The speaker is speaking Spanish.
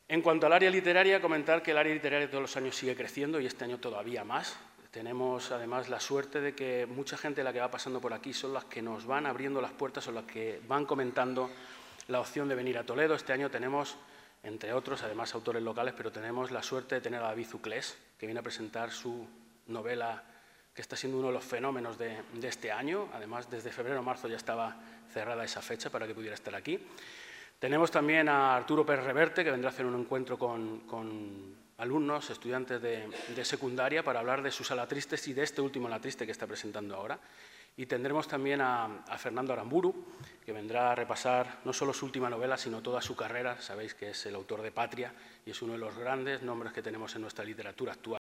En cuanto al área literaria, comentar que el área literaria todos los años sigue creciendo y este año todavía más. Tenemos además la suerte de que mucha gente la que va pasando por aquí son las que nos van abriendo las puertas o las que van comentando la opción de venir a Toledo. Este año tenemos, entre otros, además autores locales, pero tenemos la suerte de tener a David Zuclés, que viene a presentar su novela, que está siendo uno de los fenómenos de este año. Además, desde febrero o marzo ya estaba cerrada esa fecha para que pudiera estar aquí. Tenemos también a Arturo Pérez Reverte, que vendrá a hacer un encuentro con alumnos, estudiantes de secundaria, para hablar de sus Alatristes y de este último Alatriste que está presentando ahora. Y tendremos también a Fernando Aramburu, que vendrá a repasar no solo su última novela, sino toda su carrera. Sabéis que es el autor de Patria y es uno de los grandes nombres que tenemos en nuestra literatura actual.